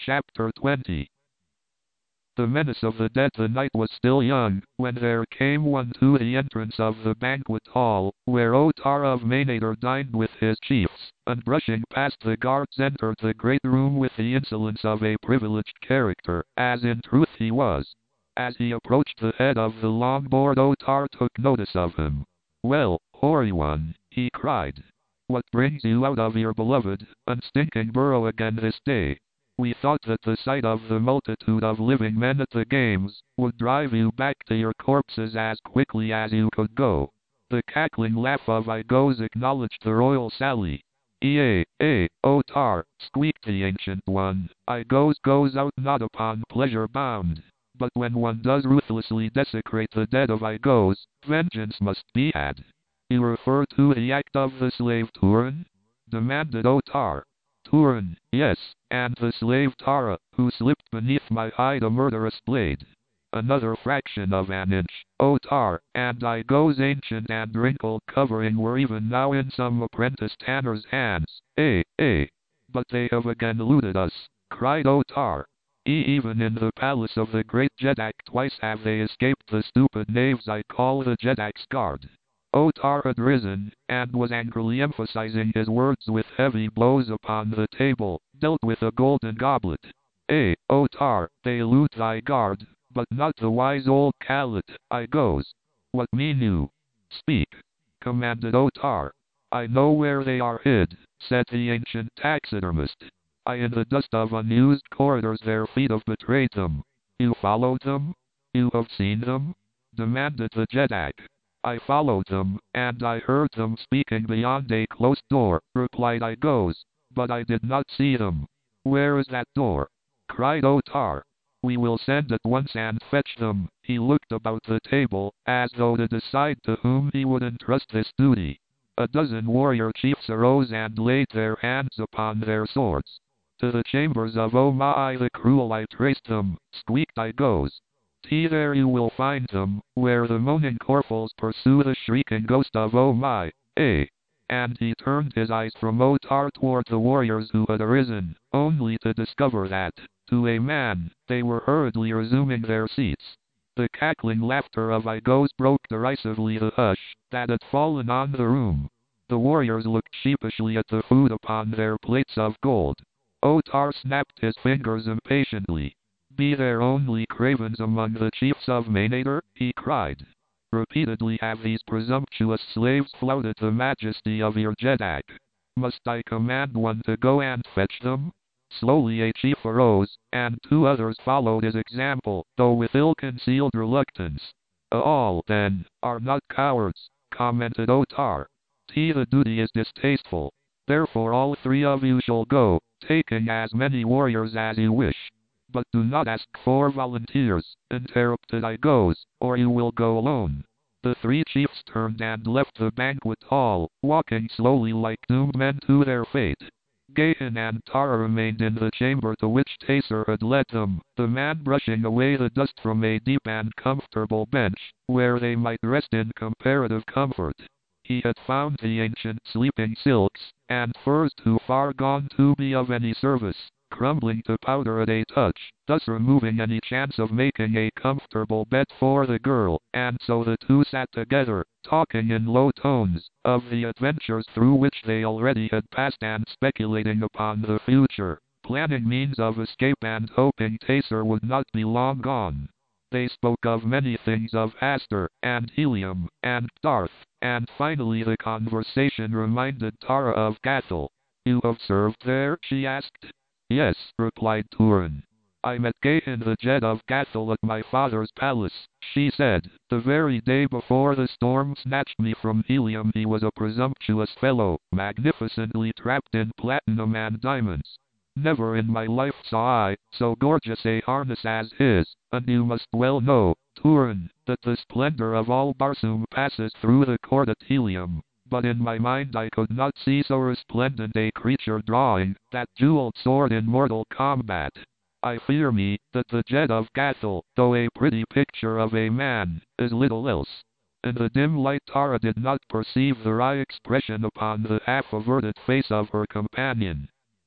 Chapter 20. The menace of the dead. The night was still young, when there came one to the entrance of the banquet hall, where Otar of Mainator dined with his chiefs, and brushing past the guards entered the great room with the insolence of a privileged character, as in truth he was. As he approached the head of the long board, Otar took notice of him. "Well, hoary one," he cried, "what brings you out of your beloved and stinking burrow again this day? We thought that the sight of the multitude of living men at the games would drive you back to your corpses as quickly as you could go." The cackling laugh of Igos acknowledged the royal sally. Otar," squeaked the ancient one, "Igos goes out not upon pleasure bound. But when one does ruthlessly desecrate the dead of Igos, vengeance must be had." "You refer to the act of the slave Turan?" demanded Otar. "Turan, yes, and the slave Tara, who slipped beneath my hide a murderous blade. Another fraction of an inch, Otar, and Igos' ancient and wrinkled covering were even now in some apprentice tanner's hands. But they have again looted us," cried Otar. "Even in the palace of the great Jedak twice have they escaped the stupid knaves I call the Jedak's guard." Otar had risen, and was angrily emphasizing his words with heavy blows upon the table, dealt with a golden goblet. Otar, they loot thy guard, but not the wise old Khalid, Igos. What mean you? Speak," commanded Otar. "I know where they are hid," said the ancient taxidermist. In the dust of unused corridors their feet have betrayed them." "You followed them? You have seen them?" demanded the Jedak. "I followed them, and I heard them speaking beyond a closed door," replied Igos, "but I did not see them." "Where is that door?" cried Otar. "We will send at once and fetch them." He looked about the table, as though to decide to whom he would entrust this duty. A dozen warrior chiefs arose and laid their hands upon their swords. "To the chambers of Omai the Cruel I traced them," squeaked Igos. "There you will find them, where the moaning Corphals pursue the shrieking ghost of Omai. And he turned his eyes from Otar toward the warriors who had arisen, only to discover that, to a man, they were hurriedly resuming their seats. The cackling laughter of Igos broke derisively the hush that had fallen on the room. The warriors looked sheepishly at the food upon their plates of gold. Otar snapped his fingers impatiently. "Be there only cravens among the chiefs of Mainator?" he cried. "Repeatedly have these presumptuous slaves flouted the majesty of your Jedak. Must I command one to go and fetch them?" Slowly a chief arose, and two others followed his example, though with ill-concealed reluctance. "All, then, are not cowards," commented Otar. "The duty is distasteful. Therefore all three of you shall go, taking as many warriors as you wish. But do not ask for volunteers," interrupted Igos, "or you will go alone." The three chiefs turned and left the banquet hall, walking slowly like doomed men to their fate. Gahan and Tara remained in the chamber to which Taser had led them, the man brushing away the dust from a deep and comfortable bench, where they might rest in comparative comfort. He had found the ancient sleeping silks and furs too far gone to be of any service, crumbling to powder at a touch, thus removing any chance of making a comfortable bed for the girl, and so the two sat together, talking in low tones, of the adventures through which they already had passed and speculating upon the future, planning means of escape and hoping Taser would not be long gone. They spoke of many things, of Aster, and Helium, and Darth, and finally the conversation reminded Tara of Gathel. "You have served there?" she asked. "Yes," replied Turan. "I met Gahan the Jed of Gathel at my father's palace," she said. "The very day before the storm snatched me from Helium. He was a presumptuous fellow, magnificently trapped in platinum and diamonds. Never in my life saw I so gorgeous a harness as his, and you must well know, Turan, that the splendor of all Barsoom passes through the court at Helium. But in my mind I could not see so resplendent a creature drawing that jeweled sword in mortal combat. I fear me that the Jed of Gathel, though a pretty picture of a man, is little else." In the dim light Tara did not perceive the wry expression upon the half-averted face of her companion.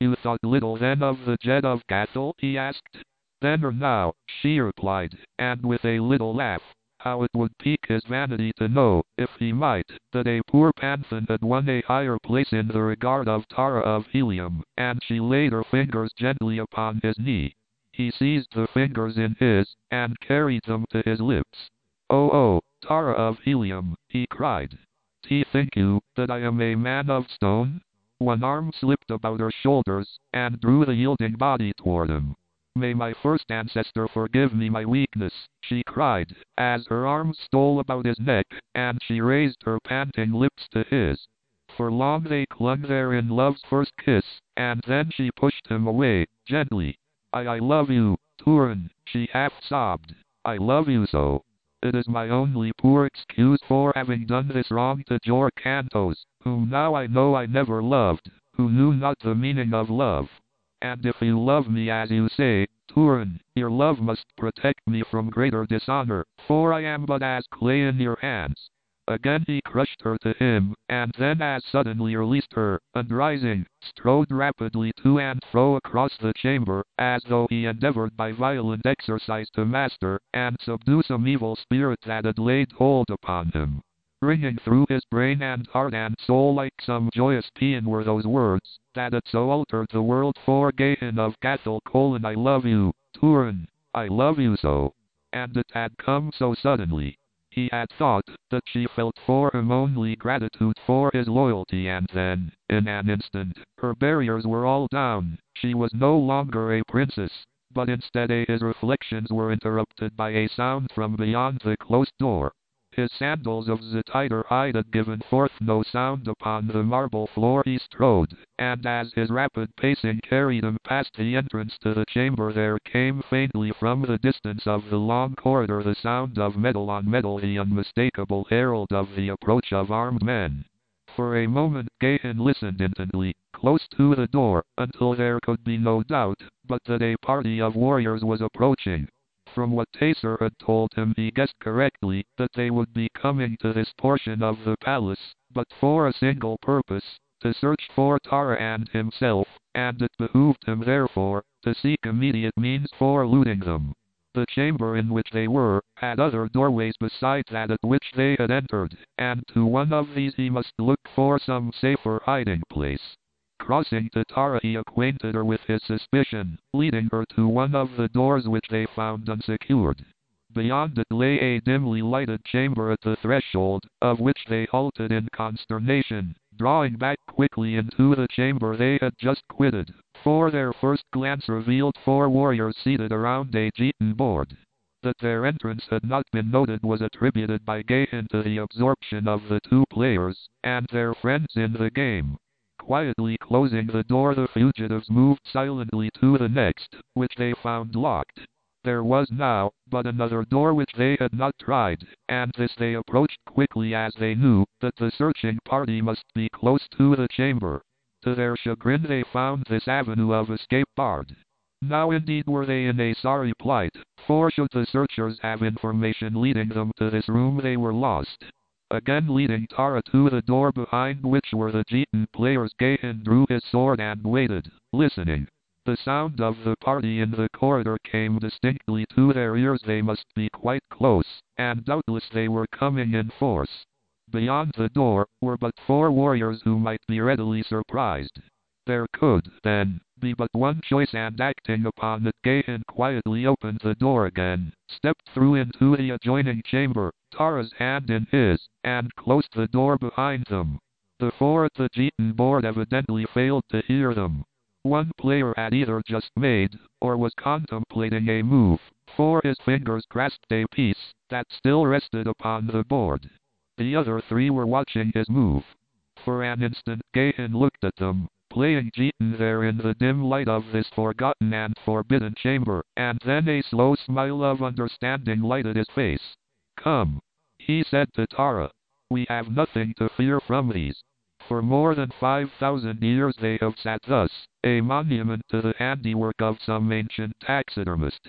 You thought little then of the Jed of Gathel? He asked. Then or now, she replied, and with a little laugh. How it would pique his vanity to know, if he might, that a poor Panthan had won a higher place in the regard of Tara of Helium, and she laid her fingers gently upon his knee. He seized the fingers in his, and carried them to his lips. Oh, Tara of Helium, he cried. Think you, that I am a man of stone? One arm slipped about her shoulders, and drew the yielding body toward him. May my first ancestor forgive me my weakness, she cried, as her arms stole about his neck, and she raised her panting lips to his. For long they clung there in love's first kiss, and then she pushed him away, gently. I love you, Turin, she half sobbed. I love you so. It is my only poor excuse for having done this wrong to Jor Cantos, whom now I know I never loved, who knew not the meaning of love. And if you love me as you say, Turin, your love must protect me from greater dishonor, for I am but as clay in your hands. Again he crushed her to him, and then as suddenly released her, and rising, strode rapidly to and fro across the chamber, as though he endeavored by violent exercise to master and subdue some evil spirit that had laid hold upon him. Ringing through his brain and heart and soul like some joyous paean were those words, that had so altered the world for Gahan of Gathel: I love you, Turin, I love you so. And it had come so suddenly. He had thought that she felt for him only gratitude for his loyalty, and then, in an instant, her barriers were all down. She was no longer a princess, but instead his reflections were interrupted by a sound from beyond the closed door. His sandals of Zetider hide had given forth no sound upon the marble floor he strode, and as his rapid pacing carried him past the entrance to the chamber, there came faintly from the distance of the long corridor the sound of metal on metal, the unmistakable herald of the approach of armed men. For a moment Gahan listened intently, close to the door, until there could be no doubt but that a party of warriors was approaching. From what Taser had told him, he guessed correctly that they would be coming to this portion of the palace, but for a single purpose, to search for Tara and himself, and it behooved him therefore to seek immediate means for looting them. The chamber in which they were had other doorways besides that at which they had entered, and to one of these he must look for some safer hiding place. Crossing to Tara, he acquainted her with his suspicion, leading her to one of the doors which they found unsecured. Beyond it lay a dimly lighted chamber, at the threshold of which they halted in consternation, drawing back quickly into the chamber they had just quitted, for their first glance revealed 4 warriors seated around a Getan board. That their entrance had not been noted was attributed by Gahan to the absorption of the 2 players and their friends in the game. Quietly closing the door, the fugitives moved silently to the next, which they found locked. There was now but another door which they had not tried, and this they approached quickly, as they knew that the searching party must be close to the chamber. To their chagrin they found this avenue of escape barred. Now indeed were they in a sorry plight, for should the searchers have information leading them to this room, they were lost. Again leading Tara to the door behind which were the Getan players, Gahan drew his sword and waited, listening. The sound of the party in the corridor came distinctly to their ears. They must be quite close, and doubtless they were coming in force. Beyond the door were but 4 warriors who might be readily surprised. There could, then, be but one choice, and acting upon it, Gahan quietly opened the door again, stepped through into the adjoining chamber, Tara's hand in his, and closed the door behind them. The 4 at the Getan board evidently failed to hear them. One player had either just made, or was contemplating a move, for his fingers grasped a piece that still rested upon the board. The other 3 were watching his move. For an instant Gahan looked at them, playing Getan there in the dim light of this forgotten and forbidden chamber, and then a slow smile of understanding lighted his face. Come, he said to Tara. We have nothing to fear from these. For more than 5,000 years they have sat thus, a monument to the handiwork of some ancient taxidermist.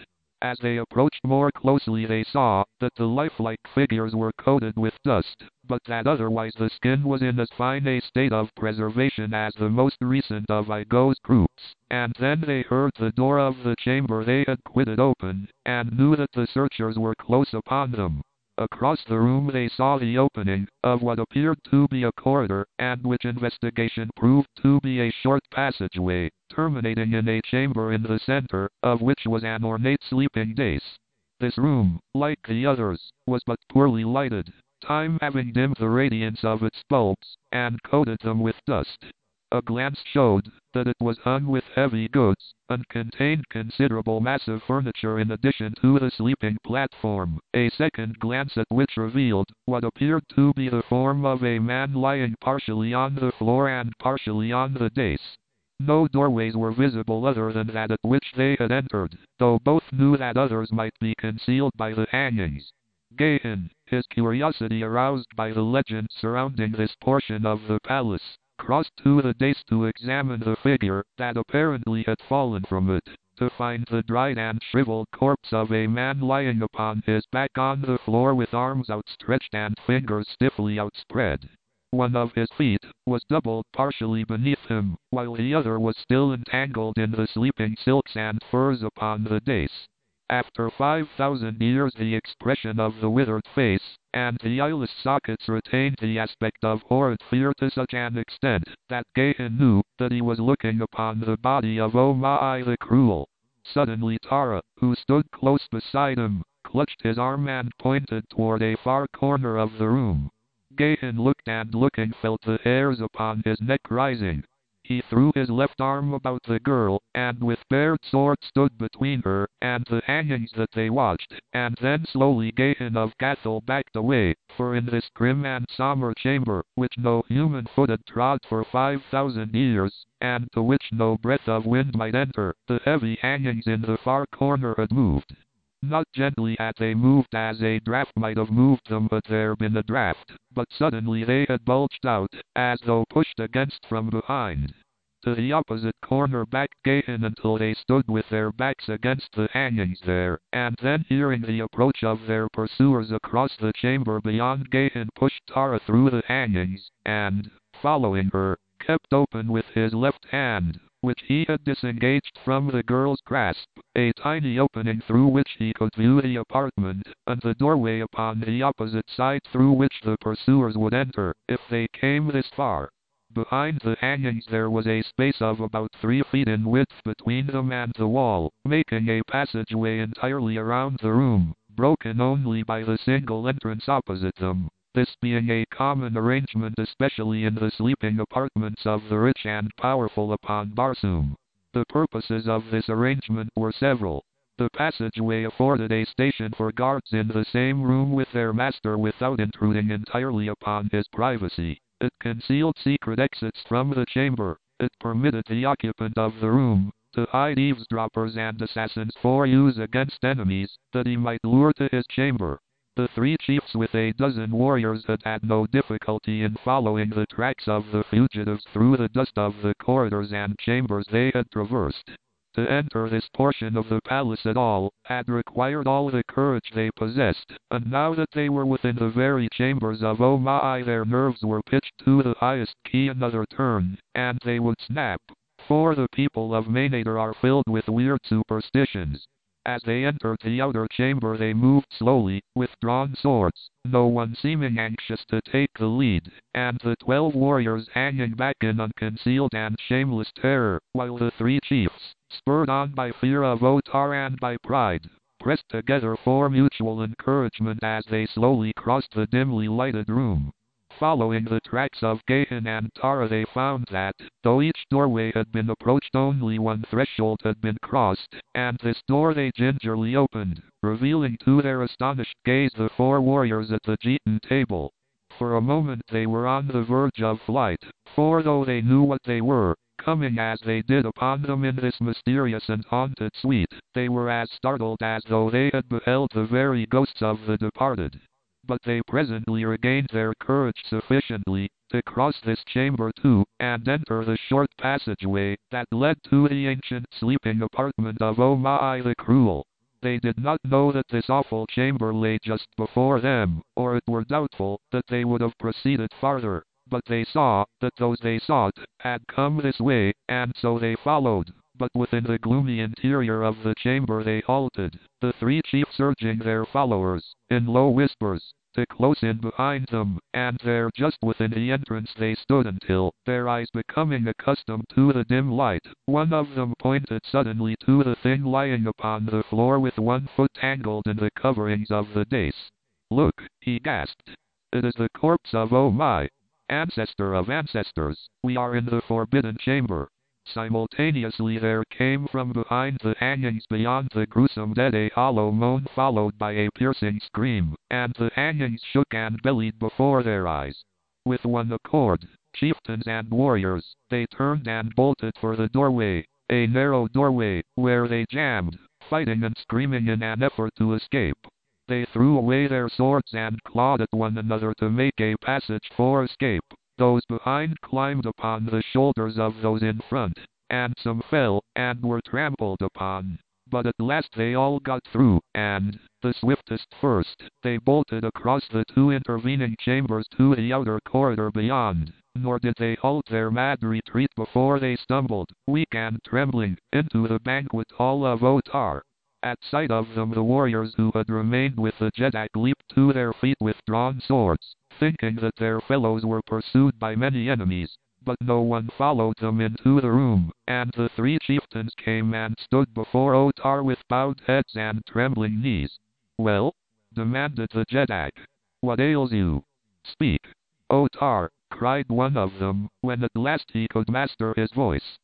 As they approached more closely they saw that the lifelike figures were coated with dust, but that otherwise the skin was in as fine a state of preservation as the most recent of Igo's troops. And then they heard the door of the chamber they had quitted open, and knew that the searchers were close upon them. Across the room they saw the opening of what appeared to be a corridor, and which investigation proved to be a short passageway, terminating in a chamber in the center, of which was an ornate sleeping dais. This room, like the others, was but poorly lighted, time having dimmed the radiance of its bulbs, and coated them with dust. A glance showed that it was hung with heavy goods, and contained considerable massive furniture in addition to the sleeping platform. A second glance at which revealed what appeared to be the form of a man lying partially on the floor and partially on the dais. No doorways were visible other than that at which they had entered, though both knew that others might be concealed by the hangings. Gahan, his curiosity aroused by the legend surrounding this portion of the palace, crossed to the dais to examine the figure that apparently had fallen from it, to find the dried and shriveled corpse of a man lying upon his back on the floor with arms outstretched and fingers stiffly outspread. One of his feet was doubled partially beneath him, while the other was still entangled in the sleeping silks and furs upon the dais. After 5,000 years the expression of the withered face and the eyeless sockets retained the aspect of horrid fear to such an extent that Gahan knew that he was looking upon the body of Omai the Cruel. Suddenly Tara, who stood close beside him, clutched his arm and pointed toward a far corner of the room. Gahan looked and looking felt the hairs upon his neck rising. He threw his left arm about the girl, and with bared sword stood between her and the hangings that they watched, and then slowly Gahan of Gathel backed away, for in this grim and somber chamber, which no human foot had trod for 5,000 years, and to which no breath of wind might enter, the heavy hangings in the far corner had moved. Not gently had they moved as a draft might have moved them had there been a draft, but suddenly they had bulged out, as though pushed against from behind. To the opposite corner backed Gahan until they stood with their backs against the hangings there, and then hearing the approach of their pursuers across the chamber beyond, Gahan pushed Tara through the hangings, and, following her, kept open with his left hand, which he had disengaged from the girl's grasp, a tiny opening through which he could view the apartment, and the doorway upon the opposite side through which the pursuers would enter, if they came this far. Behind the hangings there was a space of about 3 feet in width between them and the wall, making a passageway entirely around the room, broken only by the single entrance opposite them. This being a common arrangement especially in the sleeping apartments of the rich and powerful upon Barsoom. The purposes of this arrangement were several. The passageway afforded a station for guards in the same room with their master without intruding entirely upon his privacy. It concealed secret exits from the chamber. It permitted the occupant of the room to hide eavesdroppers and assassins for use against enemies, that he might lure to his chamber. The 3 chiefs with a dozen warriors had had no difficulty in following the tracks of the fugitives through the dust of the corridors and chambers they had traversed. To enter this portion of the palace at all had required all the courage they possessed, and now that they were within the very chambers of Omai their nerves were pitched to the highest key. Another turn, and they would snap, for the people of Maynadar are filled with weird superstitions. As they entered the outer chamber they moved slowly, with drawn swords, no one seeming anxious to take the lead, and the 12 warriors hanging back in unconcealed and shameless terror, while the 3 chiefs, spurred on by fear of Otar and by pride, pressed together for mutual encouragement as they slowly crossed the dimly lighted room. Following the tracks of Gahan and Tara they found that, though each doorway had been approached only one threshold had been crossed, and this door they gingerly opened, revealing to their astonished gaze the 4 warriors at the Jetan table. For a moment they were on the verge of flight, for though they knew what they were, coming as they did upon them in this mysterious and haunted suite, they were as startled as though they had beheld the very ghosts of the departed. But they presently regained their courage sufficiently to cross this chamber too, and enter the short passageway that led to the ancient sleeping apartment of Omai the Cruel. They did not know that this awful chamber lay just before them, or it were doubtful that they would have proceeded farther. But they saw that those they sought had come this way, and so they followed. But within the gloomy interior of the chamber they halted, the three chiefs urging their followers, in low whispers, to close in behind them, and there just within the entrance they stood until, their eyes becoming accustomed to the dim light, one of them pointed suddenly to the thing lying upon the floor with one foot tangled in the coverings of the dais. "Look," he gasped. "It is the corpse of oh my ancestor of ancestors. We are in the forbidden chamber." Simultaneously there came from behind the hangings beyond the gruesome dead a hollow moan followed by a piercing scream, and the hangings shook and bellied before their eyes. With one accord, chieftains and warriors, they turned and bolted for the doorway, a narrow doorway, where they jammed, fighting and screaming in an effort to escape. They threw away their swords and clawed at one another to make a passage for escape. Those behind climbed upon the shoulders of those in front, and some fell, and were trampled upon. But at last they all got through, and, the swiftest first, they bolted across the two intervening chambers to the outer corridor beyond. Nor did they halt their mad retreat before they stumbled, weak and trembling, into the banquet hall of Otar. At sight of them the warriors who had remained with the Jeddak leaped to their feet with drawn swords, thinking that their fellows were pursued by many enemies. But no one followed them into the room, and the three chieftains came and stood before Otar with bowed heads and trembling knees. "Well?" demanded the Jeddak. "What ails you? Speak." "Otar," cried one of them, when at last he could master his voice.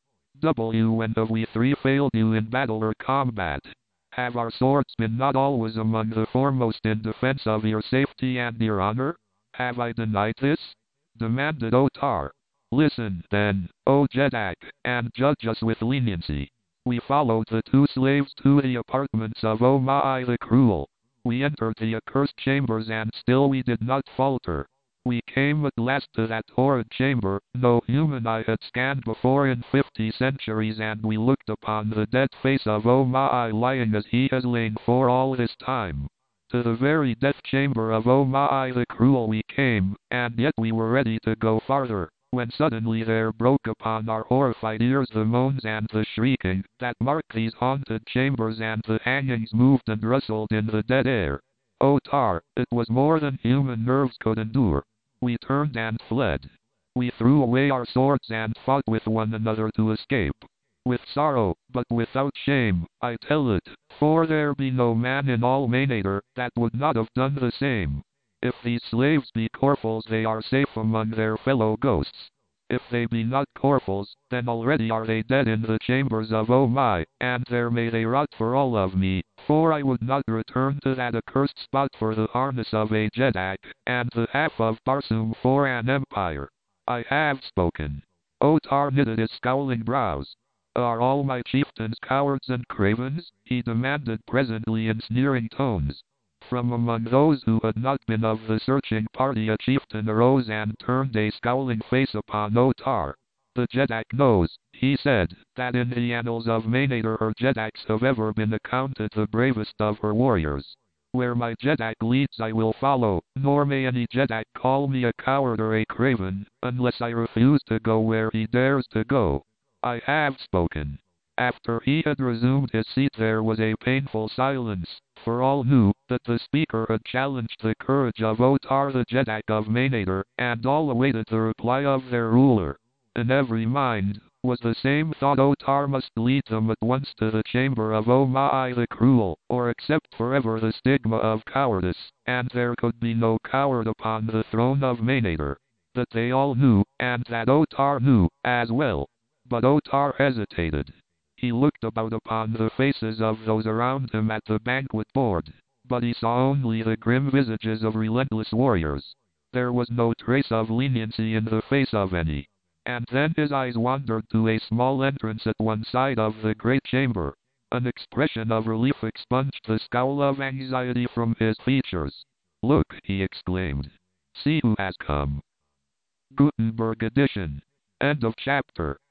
"When have we three failed you in battle or combat? Have our swords been not always among the foremost in defense of your safety and your honor? Have I denied this?" demanded Otar. "Listen, then, O Jeddak, and judge us with leniency. We followed the two slaves to the apartments of Omai the Cruel. We entered the accursed chambers and still we did not falter. We came at last to that horrid chamber no human eye had scanned before in 50 centuries, and we looked upon the dead face of Omai lying as he has lain for all this time. To the very death chamber of Omai the Cruel we came, and yet we were ready to go farther, when suddenly there broke upon our horrified ears the moans and the shrieking that marked these haunted chambers, and the hangings moved and rustled in the dead air. Otar, it was more than human nerves could endure. We turned and fled. We threw away our swords and fought with one another to escape. With sorrow, but without shame, I tell it, for there be no man in all Maynadr that would not have done the same. If these slaves be Corphals, they are safe among their fellow ghosts. If they be not Corphals, then already are they dead in the chambers of Omai, and there may they rot for all of me, for I would not return to that accursed spot for the harness of a Jeddak, and the half of Barsoom for an empire. I have spoken." Otar knitted his scowling brows. "Are all my chieftains cowards and cravens?" he demanded presently in sneering tones. From among those who had not been of the searching party a chieftain arose and turned a scowling face upon Otar. "The Jeddak knows," he said, "that in the annals of Maynadr her Jeddaks have ever been accounted the bravest of her warriors. Where my Jeddak leads I will follow, nor may any Jeddak call me a coward or a craven, unless I refuse to go where he dares to go. I have spoken." After he had resumed his seat there was a painful silence, for all knew that the speaker had challenged the courage of Otar the Jeddak of Maynadr, and all awaited the reply of their ruler. In every mind was the same thought: Otar must lead them at once to the chamber of Omai the Cruel, or accept forever the stigma of cowardice, and there could be no coward upon the throne of Maynadr. That they all knew, and that Otar knew, as well. But Otar hesitated. He looked about upon the faces of those around him at the banquet board, but he saw only the grim visages of relentless warriors. There was no trace of leniency in the face of any. And then his eyes wandered to a small entrance at one side of the great chamber. An expression of relief expunged the scowl of anxiety from his features. "Look," he exclaimed. "See who has come." Gutenberg edition. End of chapter.